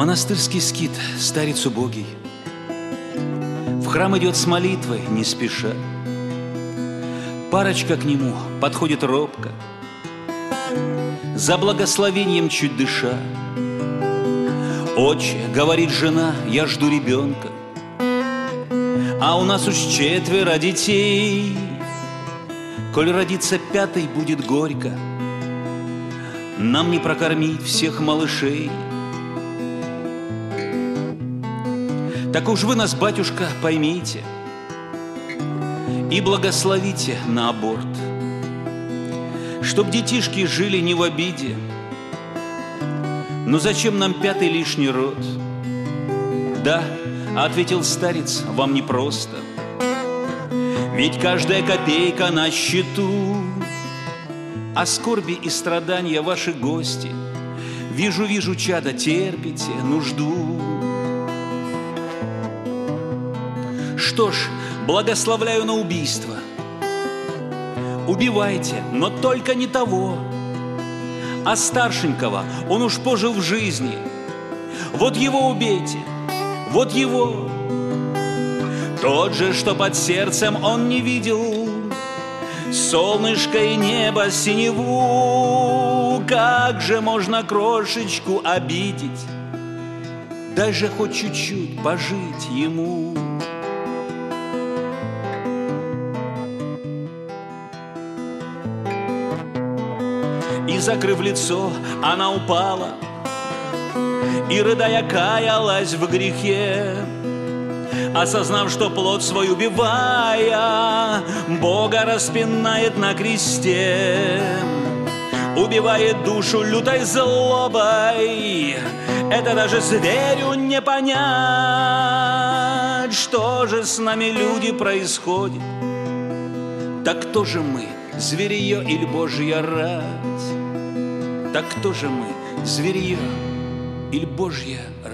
Монастырский скит, старец убогий, в храм идет с молитвой не спеша. Парочка к нему подходит робко, за благословением чуть дыша. «Отче, — говорит жена, — я жду ребенка, а у нас уж 4 детей. Коль родится 5-й, будет горько, нам не прокормить всех малышей. Так уж вы нас, батюшка, поймите и благословите на аборт, чтоб детишки жили не в обиде. Но зачем нам 5-й лишний род?» «Да, — ответил старец, — вам непросто, ведь каждая копейка на счету. А скорби и страдания ваши гости, вижу, вижу, чада, терпите нужду. Что ж, благословляю на убийство. Убивайте, но только не того, а старшенького, он уж пожил в жизни. Вот его убейте, вот его. Тот же, что под сердцем он не видел солнышко и небо синеву. Как же можно крошечку обидеть? Дай же хоть чуть-чуть пожить ему. И, закрыв лицо, она упала и, рыдая, каялась в грехе, осознав, что плоть свою убивая, Бога распинает на кресте. Убивает душу лютой злобой, это даже зверю не понять. Что же с нами, люди, происходит? Так кто же мы, зверье или Божья рать? Так кто же мы, зверье или Божья рать?